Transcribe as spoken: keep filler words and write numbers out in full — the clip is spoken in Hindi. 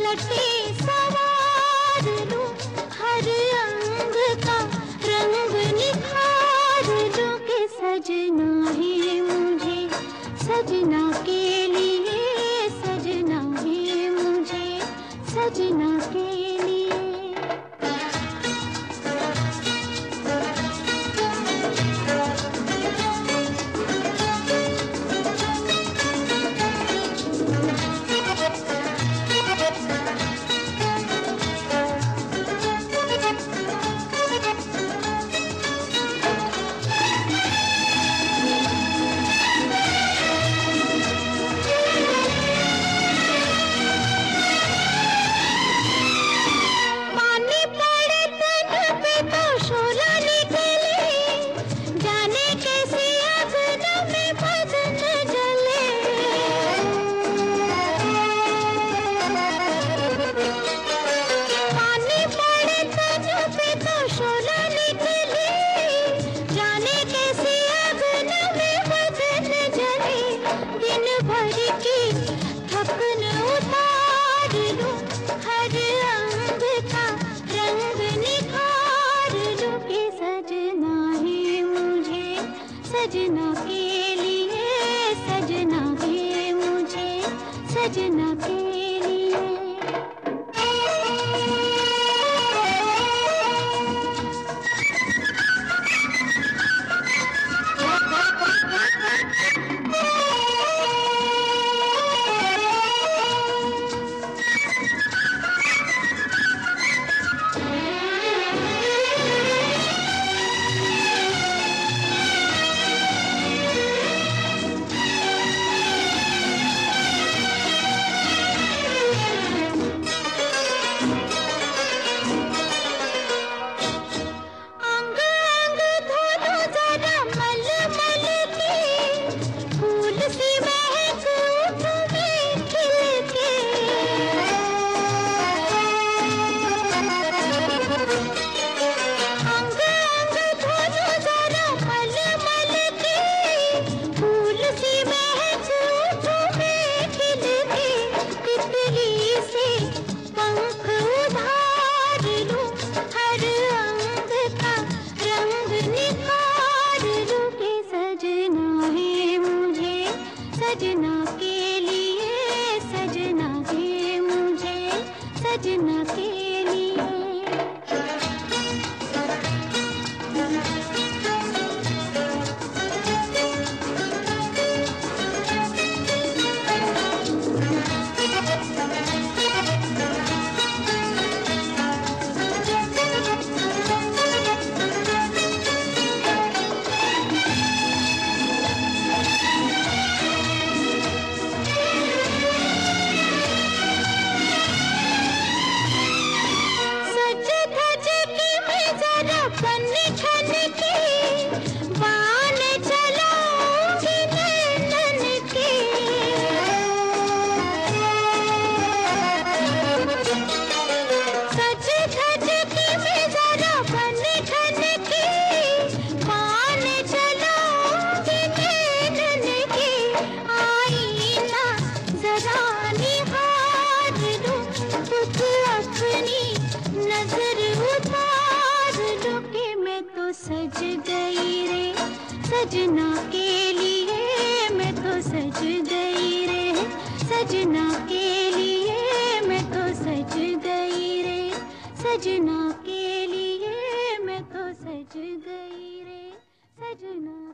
सटे सवार लूं, हर अंग का रंग निखार लूं के सजना है मुझे, सजना के लिए, सजना है मुझे, सजना के लिए। सजना के लिए, सजना है मुझे, सजना के लिए। सजना के लिए, सजना है मुझे, सजना के लिए। सज गई रे सजना के लिए, मैं तो सज गई रे सजना के लिए, मैं तो सज गई रे सजना के लिए, मैं तो सज गई रे सजना।